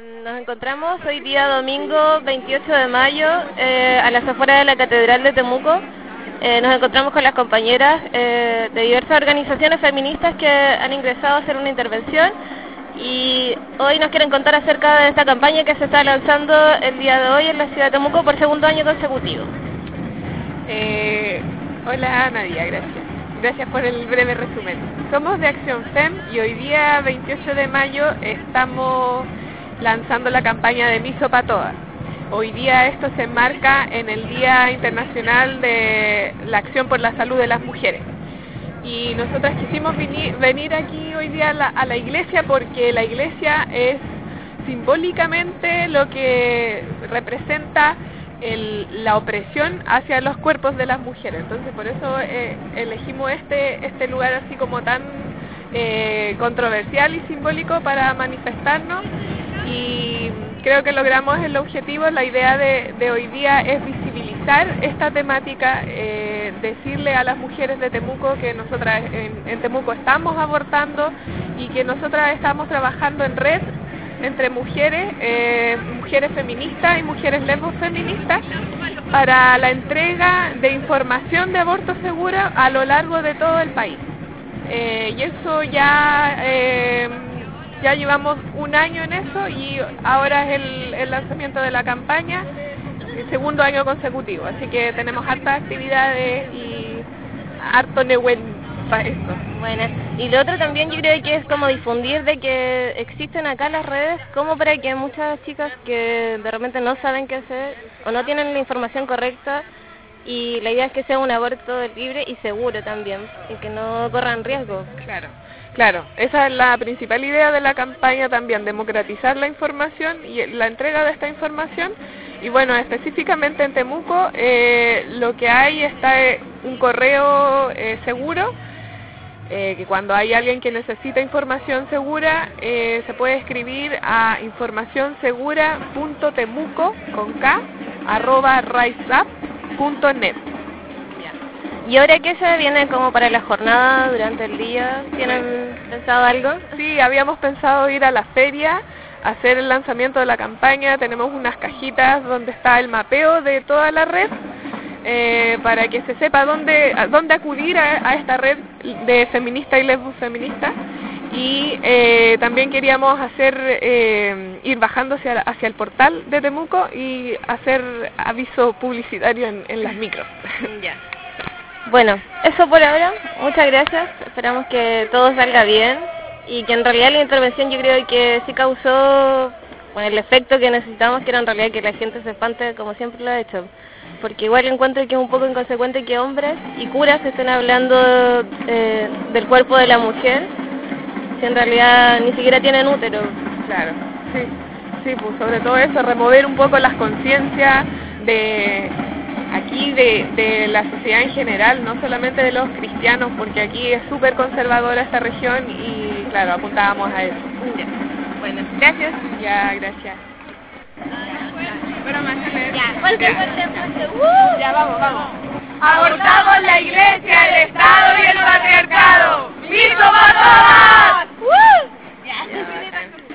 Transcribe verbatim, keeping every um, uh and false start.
Nos encontramos hoy día domingo veintiocho de mayo eh, a las afueras de la Catedral de Temuco. Eh, nos encontramos con las compañeras eh, de diversas organizaciones feministas que han ingresado a hacer una intervención y hoy nos quieren contar acerca de esta campaña que se está lanzando el día de hoy en la ciudad de Temuco por segundo año consecutivo. Eh, hola Nadia, gracias. Gracias por el breve resumen. Somos de Acción Fem y hoy día veintiocho de mayo estamos lanzando la campaña de Miso pa' Todas. Hoy día esto se enmarca en el Día Internacional de la Acción por la Salud de las Mujeres. Y nosotras quisimos venir, venir aquí hoy día a la, a la iglesia porque la iglesia es simbólicamente lo que representa el, la opresión hacia los cuerpos de las mujeres. Entonces por eso eh, elegimos este, este lugar así como tan eh, controversial y simbólico para manifestarnos, y creo que logramos el objetivo. La idea de, de hoy día es visibilizar esta temática, eh, decirle a las mujeres de Temuco que nosotras en, en Temuco estamos abortando y que nosotras estamos trabajando en red entre mujeres, eh, mujeres feministas y mujeres lesbos feministas para la entrega de información de aborto seguro a lo largo de todo el país. Eh, y eso ya... Eh, Ya llevamos un año en eso y ahora es el, el lanzamiento de la campaña, el segundo año consecutivo, así que tenemos hartas actividades y harto neuen para esto. Bueno, y lo otro también yo creo que es como difundir de que existen acá las redes, como para que muchas chicas que de repente no saben qué hacer o no tienen la información correcta, y la idea es que sea un aborto libre y seguro también, y que no corran riesgo. Claro. Claro, esa es la principal idea de la campaña también, democratizar la información y la entrega de esta información. Y bueno, específicamente en Temuco eh, lo que hay está eh, un correo eh, seguro, eh, que cuando hay alguien que necesita información segura, eh, se puede escribir a informacionsegura.temuco con k arroba riseup punto net. ¿Y ahora qué se viene como para la jornada durante el día? ¿Tienen pensado algo? Sí, habíamos pensado ir a la feria, hacer el lanzamiento de la campaña. Tenemos unas cajitas donde está el mapeo de toda la red, eh, para que se sepa dónde, a dónde acudir a, a esta red de feministas y lesbos feministas. Y eh, también queríamos hacer eh, ir bajando hacia, hacia el portal de Temuco y hacer aviso publicitario en, en las micros. Ya. Bueno, eso por ahora, muchas gracias, esperamos que todo salga bien y que en realidad la intervención yo creo que sí causó, bueno, el efecto que necesitamos, que era en realidad que la gente se espante como siempre lo ha hecho, porque igual encuentro que es un poco inconsecuente que hombres y curas estén hablando eh, del cuerpo de la mujer, si en realidad ni siquiera tienen útero. Claro, sí, sí, pues sobre todo eso, remover un poco las conciencias de... aquí de, de la sociedad en general, no solamente de los cristianos, porque aquí es súper conservadora esta región y claro, apuntábamos a eso. Ya. Bueno, gracias. Ya, gracias. Pero más ya, fuerte, fuerte, fuerte. ¡Uh! Ya, vamos, vamos. Abortamos la iglesia, el Estado y el patriarcado. ¡Miso pa' todas!